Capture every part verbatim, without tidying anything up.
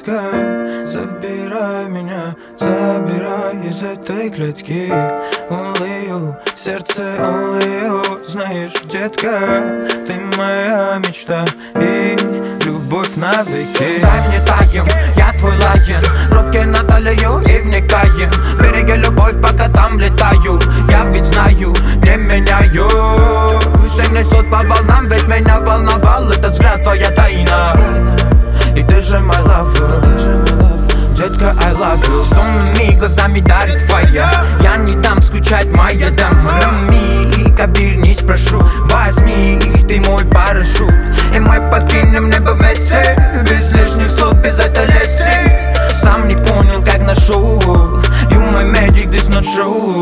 детка, забирай меня, забирай из этой клетки. Only you, сердце only you. Знаешь, детка, ты моя мечта и любовь навеки. Дай мне таем, я твой лайен, руки на талию и вникаем. Береги любовь, пока там летаю. Я ведь знаю, не меняю. Все несут по волнам, ведь меня волновал этот взгляд, твоя тайна. И ты же my lover, детка, I love you. С умными глазами дарит твоя. Я не дам скучать, моя дама. Миг, обернись, прошу, возьми, ты мой парашют. И мы покинем небо вместе, без лишних слов, без этой лести. Сам не понял, как нашел. You my magic, this not true.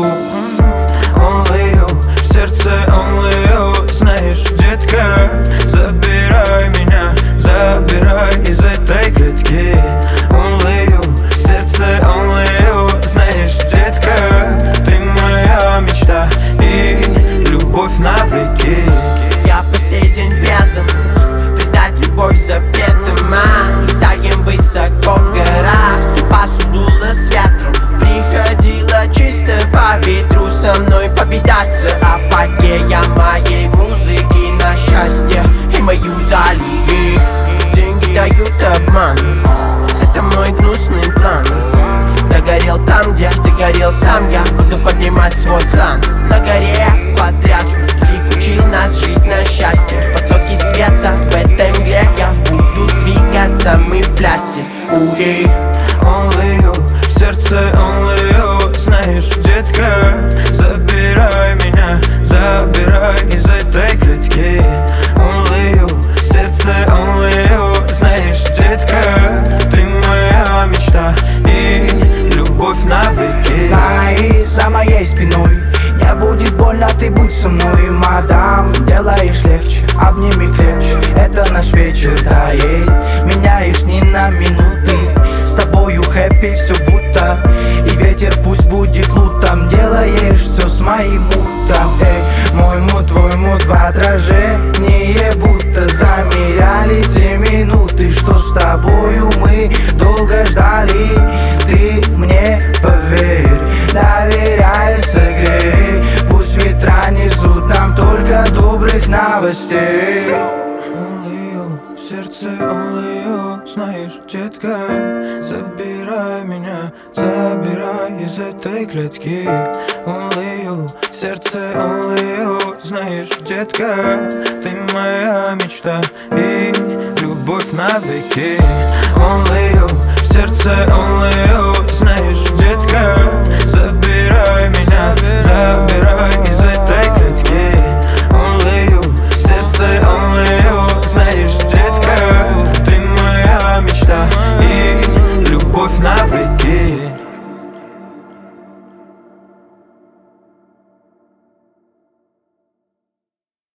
Only you, сердце only you. Знаешь, детка, забирай меня, забирай из этой клетки. Only you, сердце only you. Знаешь, детка, ты моя мечта и любовь навеки. Я по сей день предан, предать любовь запретом. А летаем высоко в горах, пасу сдуло с ветром. Приходила чисто по ветру со мной повидаться. Апогея моей музыки на счастье и мою залили. Деньги дают обман, это мой гнусный план. Догорел там, где ты горел сам, я буду поднимать свой клан. На горе потряснут, лик учил нас жить на счастье. В потоке света в этой мгле я буду двигаться, мы в плясе. Ури. Only you, сердце only you. Знаешь, детка, забирай меня, забирай из этой клетки. Only you, сердце only you. Знаешь, детка, ты моя мечта и любовь навеки. Знай, за моей спиной не будет больно, ты будь со мной, мадам. Делаешь легче, обними крепче, это наш вечер тает. Меняешь ни на минуты, с тобою хэппи все будто. И ветер пусть будет лутом, делаешь все с моим мутом. Эй, мой мут, твой мут в отражение, будто замеряли те минуты, что с тобою мы долго ждали. Ты мне поверь, доверяй, согрей, пусть ветра несут нам только добрых новостей. Only you, сердце only you. Знаешь, детка, забирай меня, забирай из этой клетки. Only you, сердце only you. Знаешь, детка, ты моя мечта и любовь навеки. Only you.